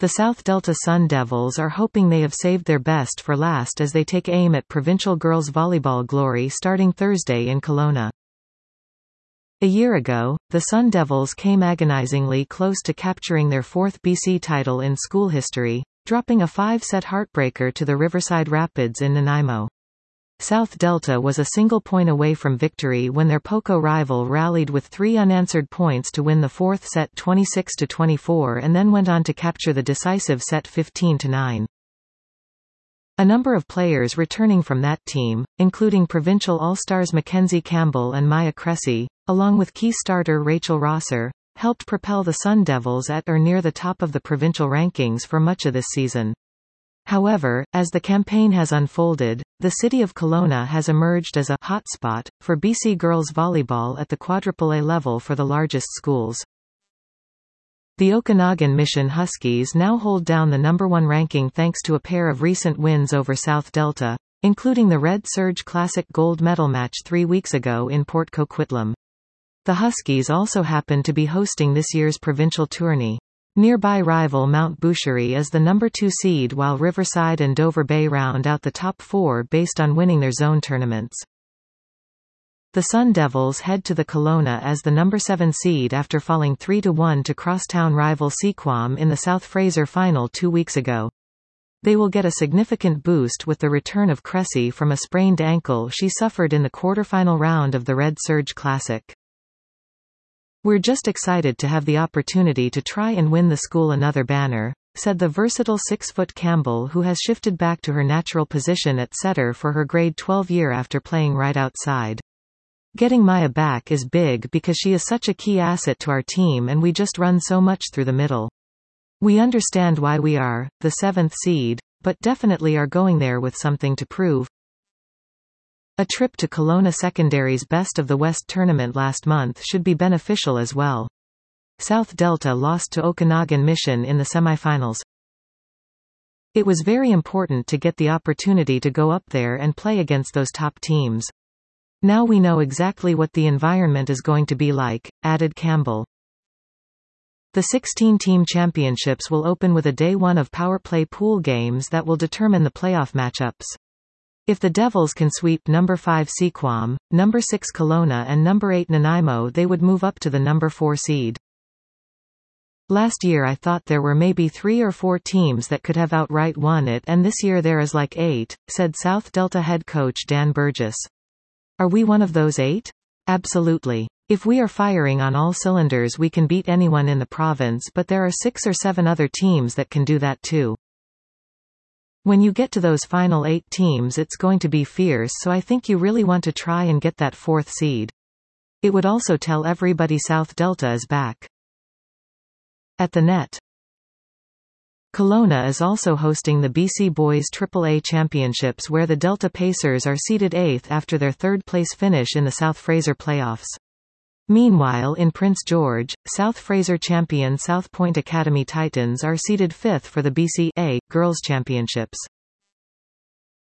The South Delta Sun Devils are hoping they have saved their best for last as they take aim at provincial girls volleyball glory starting Thursday in Kelowna. A year ago, the Sun Devils came agonizingly close to capturing their fourth BC title in school history, dropping a 5-set heartbreaker to the Riverside Rapids in Nanaimo. South Delta was a single point away from victory when their Poco rival rallied with 3 unanswered points to win the fourth set 26-24 and then went on to capture the decisive set 15-9. A number of players returning from that team, including provincial all-stars Mackenzie Campbell and Maya Cressy, along with key starter Rachel Rosser, helped propel the Sun Devils at or near the top of the provincial rankings for much of this season. However, as the campaign has unfolded, the city of Kelowna has emerged as a hotspot for BC girls volleyball at the quadruple A level for the largest schools. The Okanagan Mission Huskies now hold down the #1 ranking thanks to a pair of recent wins over South Delta, including the Red Surge Classic gold medal match 3 weeks ago in Port Coquitlam. The Huskies also happen to be hosting this year's provincial tourney. Nearby rival Mount Boucherie is the #2 seed while Riverside and Dover Bay round out the top 4 based on winning their zone tournaments. The Sun Devils head to the Kelowna as the #7 seed after falling 3-1 to crosstown rival Sequam in the South Fraser final 2 weeks ago. They will get a significant boost with the return of Cressy from a sprained ankle she suffered in the quarterfinal round of the Red Surge Classic. "We're just excited to have the opportunity to try and win the school another banner," said the versatile 6-foot Campbell, who has shifted back to her natural position at setter for her grade 12 year after playing right outside. "Getting Maya back is big because she is such a key asset to our team and we just run so much through the middle. We understand why we are the 7th seed, but definitely are going there with something to prove." A trip to Kelowna Secondary's Best of the West tournament last month should be beneficial as well. South Delta lost to Okanagan Mission in the semifinals. "It was very important to get the opportunity to go up there and play against those top teams. Now we know exactly what the environment is going to be like," added Campbell. The 16-team championships will open with a day 1 of power play pool games that will determine the playoff matchups. If the Devils can sweep #5 Sequam, #6 Kelowna and #8 Nanaimo, they would move up to the #4 seed. "Last year I thought there were maybe 3 or 4 teams that could have outright won it, and this year there is like 8, said South Delta head coach Dan Burgess. "Are we one of those 8? Absolutely. If we are firing on all cylinders we can beat anyone in the province, but there are 6 or 7 other teams that can do that too. When you get to those final 8 teams it's going to be fierce, so I think you really want to try and get that 4th seed. It would also tell everybody South Delta is back." At the net. Kelowna is also hosting the BC Boys AAA Championships where the Delta Pacers are seeded 8th after their 3rd-place finish in the South Fraser playoffs. Meanwhile in Prince George, South Fraser champion South Point Academy Titans are seeded 5th for the BC A Girls Championships.